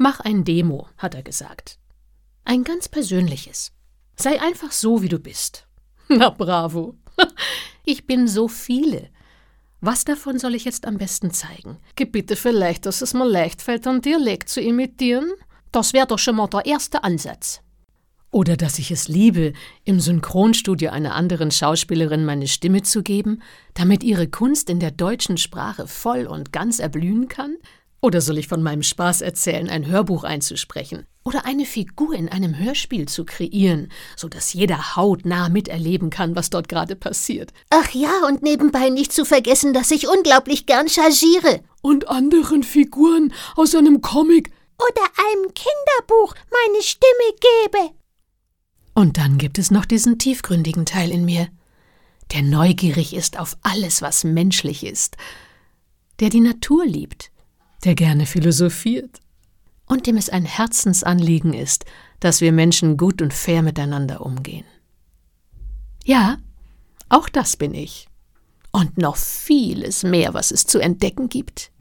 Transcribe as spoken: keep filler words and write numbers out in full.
Mach ein Demo, hat er gesagt. Ein ganz persönliches. Sei einfach so, wie du bist. Na bravo. Ich bin so viele. Was davon soll ich jetzt am besten zeigen? Gib bitte vielleicht, dass es mir leicht fällt, einen Dialekt zu imitieren. Das wäre doch schon mal der erste Ansatz. Oder dass ich es liebe, im Synchronstudio einer anderen Schauspielerin meine Stimme zu geben, damit ihre Kunst in der deutschen Sprache voll und ganz erblühen kann? Oder soll ich von meinem Spaß erzählen, ein Hörbuch einzusprechen? Oder eine Figur in einem Hörspiel zu kreieren, sodass jeder hautnah miterleben kann, was dort gerade passiert? Ach ja, und nebenbei nicht zu vergessen, dass ich unglaublich gern chargiere. Und anderen Figuren aus einem Comic oder einem Kinderbuch meine Stimme gebe. Und dann gibt es noch diesen tiefgründigen Teil in mir, der neugierig ist auf alles, was menschlich ist, der die Natur liebt, der gerne philosophiert und dem es ein Herzensanliegen ist, dass wir Menschen gut und fair miteinander umgehen. Ja, auch das bin ich. Und noch vieles mehr, was es zu entdecken gibt.